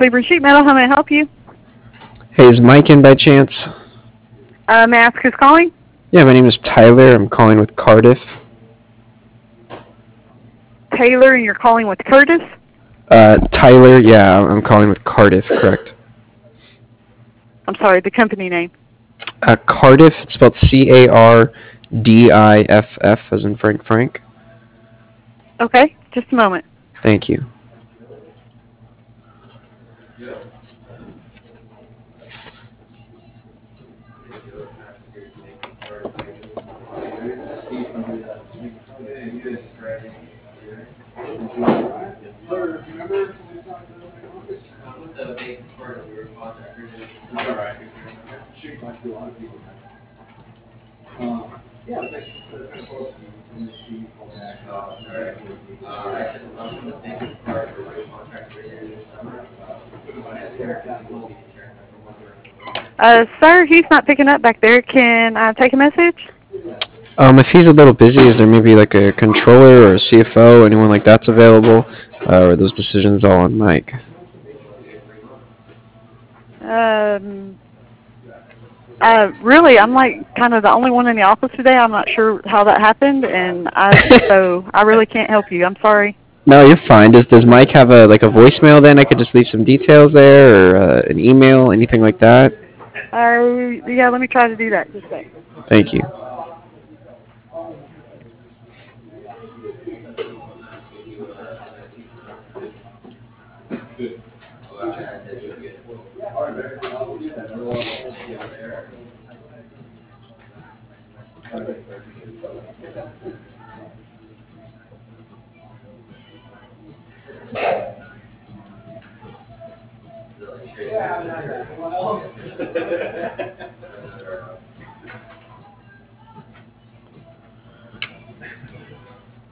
Cleveland Sheet Metal. How may I help you? Hey, is Mike in by chance? May I ask who's calling? Yeah, my name is Tyler. I'm calling with Cardiff. Taylor, and you're calling with Curtis? Tyler, yeah, I'm calling with Cardiff, correct. I'm sorry, the company name. Cardiff, it's spelled Cardiff, as in Frank Frank. Okay, just a moment. Thank you. Sir, he's not picking up back there. Can I take a message? If he's a little busy, is there maybe like a controller or a CFO, anyone like that's available? Or are those decisions all on Mike? Um, really, I'm like kind of the only one in the office today. I'm not sure how that happened, and so I really can't help you. I'm sorry. No, you're fine. Does Mike have a voicemail then? I could just leave some details there or an email, anything like that? Yeah, let me try to do that. Just a sec. Thank you.